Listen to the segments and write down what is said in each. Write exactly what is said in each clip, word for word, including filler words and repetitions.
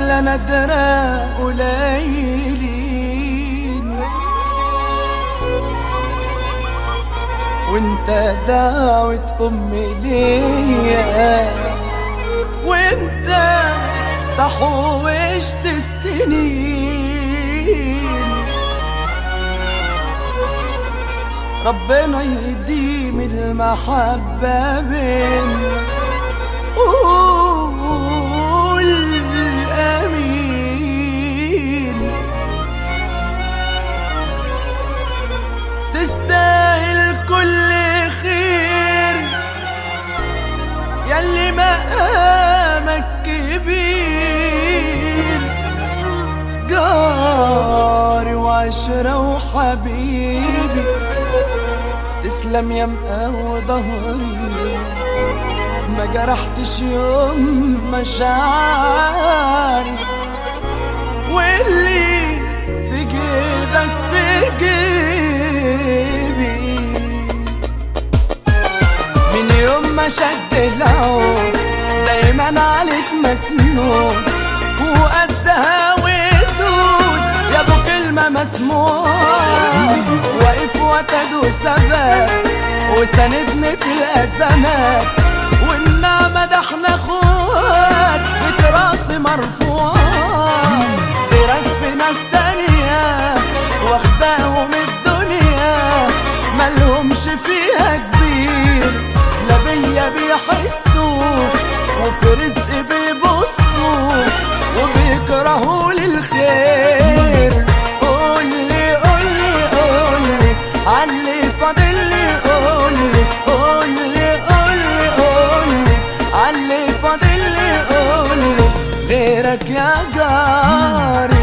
ولا ندرة قليلين، وانت دعوة أمي ليا، وانت تحوشت السنين. ربنا يديم المحبة بينا، قول آمين. تستاهل كل خير ياللي مقامك كبير، جاري وعشرة وحبيبي، تسلم يا مقاوي ظهري، ما جرحتش يوم مشاعري، واللي في جيبك في جيبي. من يوم ما شد العود دايما عليك مسنود، وقدها ودود يا ابو كلمة مسموعة، واقف وتد وثبات وساندني في الازمات، والنعمة ده احنا اخوات بتراسي مرفوعة. غيرك في ناس تانية واخداهم الدنيا مالهمش فيها كبير، لا بيا بيحسوا وفي رزقي بيبصوا وبيكرهوا لي الخير. قولي قولي قولي عاللي فاضلي، قولي قولي قولي قولي عاللي فاضلي، قولي غيرك يا جاري.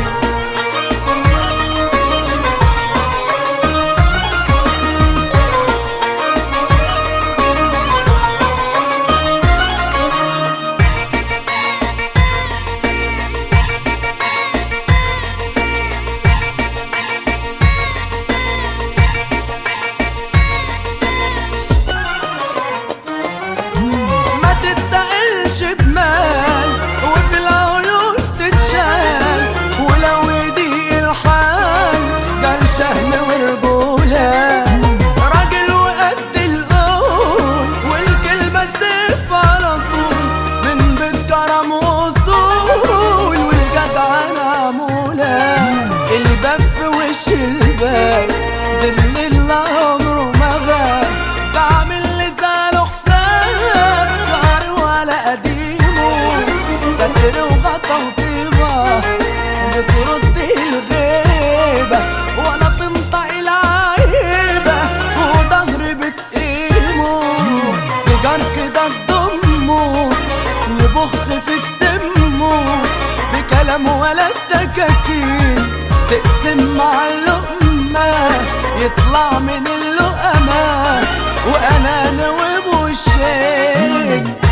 الباب دليل عمره ما غاب، بعمل لزاله حساب، جاري ولا قديمه، ستر وغطا وطيبة بترد الغيبة، ولا تنطق العيبة وظهري بتقيمه. في جار كده تضمه يبخ فيك سمه، بكلام ولا السكاكين تقسم مع اللقمة، يطلع من اللقمة وأنا نوب وشين.